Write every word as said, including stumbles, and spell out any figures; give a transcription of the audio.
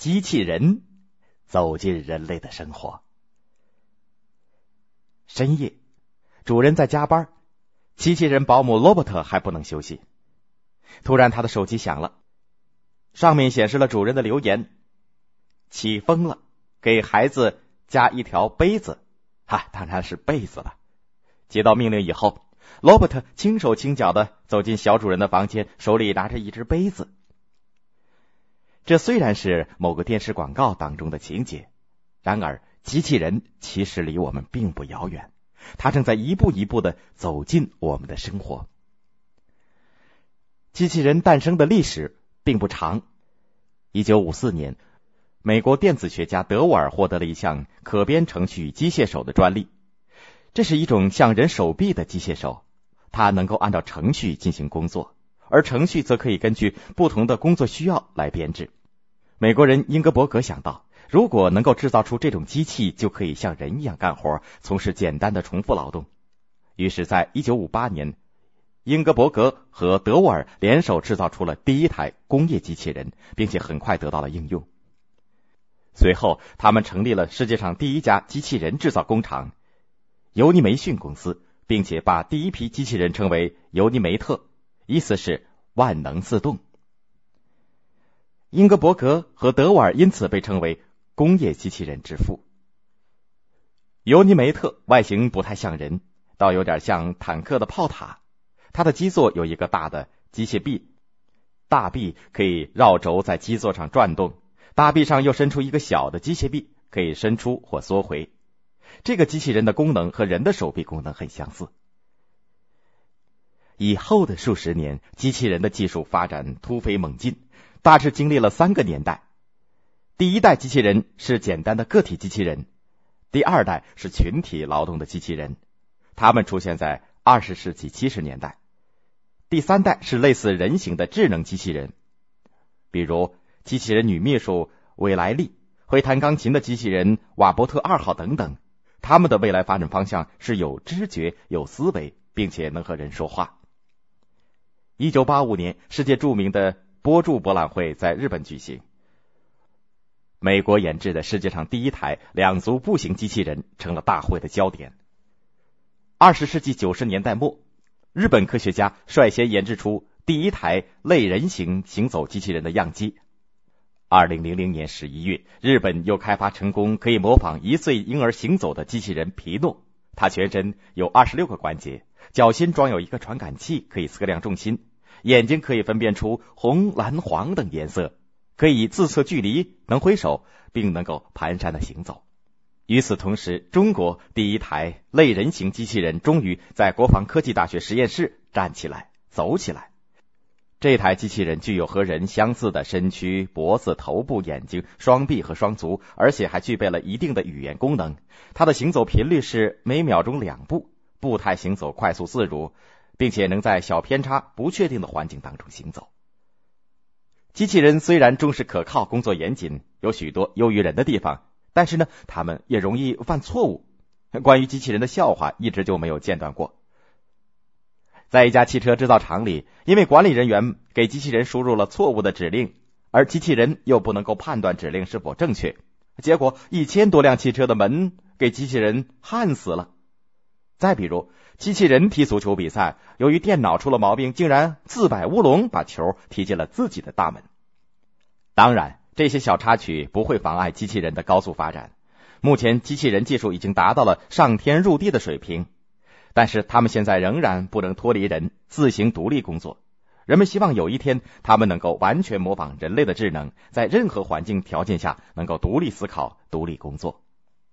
机器人走进人类的生活。深夜，主人在加班，机器人保姆罗伯特还不能休息。突然他的手机响了，上面显示了主人的留言：起风了，给孩子加一条杯子。哈，当然是被子了。接到命令以后，罗伯特轻手轻脚地走进小主人的房间，手里拿着一只杯子。这虽然是某个电视广告当中的情节，然而机器人其实离我们并不遥远，它正在一步一步地走进我们的生活。机器人诞生的历史并不长。一九五四年，美国电子学家德沃尔获得了一项可编程序机械手的专利。这是一种像人手臂的机械手，它能够按照程序进行工作，而程序则可以根据不同的工作需要来编制。美国人英格伯格想到，如果能够制造出这种机器，就可以像人一样干活，从事简单的重复劳动。于是在一九五八年，英格伯格和德沃尔联手制造出了第一台工业机器人，并且很快得到了应用。随后他们成立了世界上第一家机器人制造工厂尤尼梅逊公司，并且把第一批机器人称为尤尼梅特，意思是万能自动。英格伯格和德沃尔因此被称为工业机器人之父。尤尼梅特外形不太像人，倒有点像坦克的炮塔。它的基座有一个大的机械臂，大臂可以绕轴在基座上转动，大臂上又伸出一个小的机械臂，可以伸出或缩回。这个机器人的功能和人的手臂功能很相似。以后的数十年，机器人的技术发展突飞猛进，大致经历了三个年代。第一代机器人是简单的个体机器人，第二代是群体劳动的机器人，它们出现在二十世纪七十年代。第三代是类似人形的智能机器人，比如机器人女秘书韦莱利，会弹钢琴的机器人瓦伯特二号等等。他们的未来发展方向是有知觉、有思维，并且能和人说话。一九八五年，世界著名的波柱博览会在日本举行。美国研制的世界上第一台两足步行机器人成了大会的焦点。二十世纪九十年代末，日本科学家率先研制出第一台类人形行走机器人的样机。二零零零年十一月，日本又开发成功可以模仿一岁婴儿行走的机器人皮诺。它全身有二十六个关节，脚心装有一个传感器，可以测量重心，眼睛可以分辨出红、蓝、黄等颜色，可以自测距离，能挥手，并能够蹒跚的行走。与此同时，中国第一台类人形机器人终于在国防科技大学实验室站起来、走起来。这台机器人具有和人相似的身躯、脖子、头部、眼睛、双臂和双足，而且还具备了一定的语言功能。它的行走频率是每秒钟两步，步态行走快速自如，并且能在小偏差、不确定的环境当中行走。机器人虽然忠实可靠、工作严谨，有许多优于人的地方，但是呢，他们也容易犯错误。关于机器人的笑话一直就没有间断过。在一家汽车制造厂里，因为管理人员给机器人输入了错误的指令，而机器人又不能够判断指令是否正确，结果一千多辆汽车的门给机器人焊死了。再比如，机器人踢足球比赛，由于电脑出了毛病，竟然自摆乌龙，把球踢进了自己的大门。当然，这些小插曲不会妨碍机器人的高速发展。目前机器人技术已经达到了上天入地的水平，但是他们现在仍然不能脱离人，自行独立工作。人们希望有一天他们能够完全模仿人类的智能，在任何环境条件下能够独立思考、独立工作。